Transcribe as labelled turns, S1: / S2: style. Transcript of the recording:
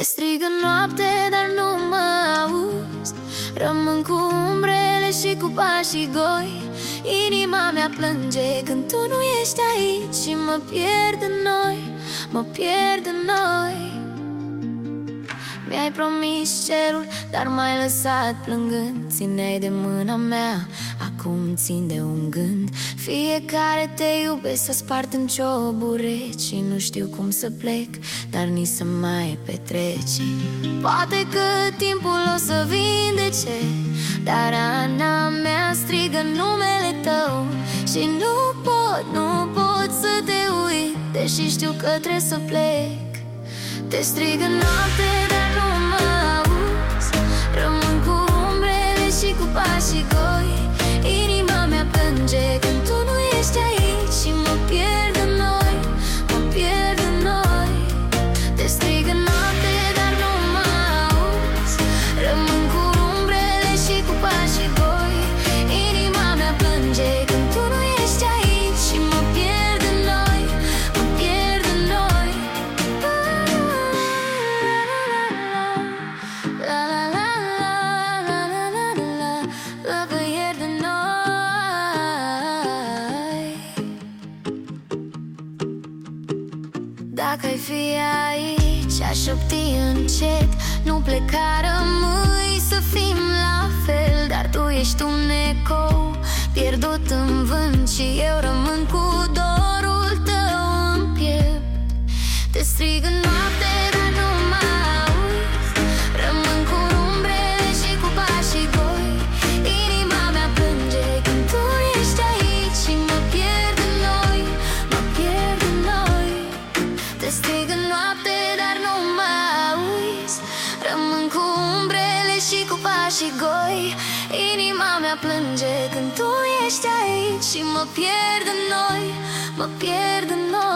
S1: strig în noapte, dar nu mă auzi. Rămân cu umbrele și cu pașii goi. Inima mea plânge când tu nu ești aici și mă pierd în noi, mă pierd în noi. Mi-ai promis cerul, dar m-ai lăsat plângând. Țineai de mâna mea, acum țin de un gând. Fiecare te iubesc, să spart în ciobure și nu știu cum să plec, dar nici să mai petrece. Poate că timpul o să vindece, dar rana mea strigă numele tău. Și nu pot să te uit, deși știu că trebuie să plec. Te strig în noapte, dar nu mă auzi. Rămân cu umbrele și cu pașii goi. Inima mea plânge când tu nu ești aici și mă pierd în noi, mă pierd în noi. Te strig în noapte, dar nu mă auzi. Rămân cu umbrele și cu pașii goi. Inima mea plânge când tu nu ești aici și mă pierd în noi, mă pierd în noi. Dacă ai fi aici, aș șopti încet. Nu pleca, rămâi, să fim la fel. Dar tu ești un ecou pierdut în vânt și eu rămân cu dorul tău în piept. Te strig în noapte, dar nu mă auzi. Rămân cu umbrele și cu pașii goi. Inima mea plânge când tu ești aici și mă pierd în noi, mă pierd în noi. Te strig în noapte, dar nu mă auzi. Rămân cu umbrele și cu pașii goi. Inima mea plânge când tu ești aici și mă pierd în noi, mă pierd în noi.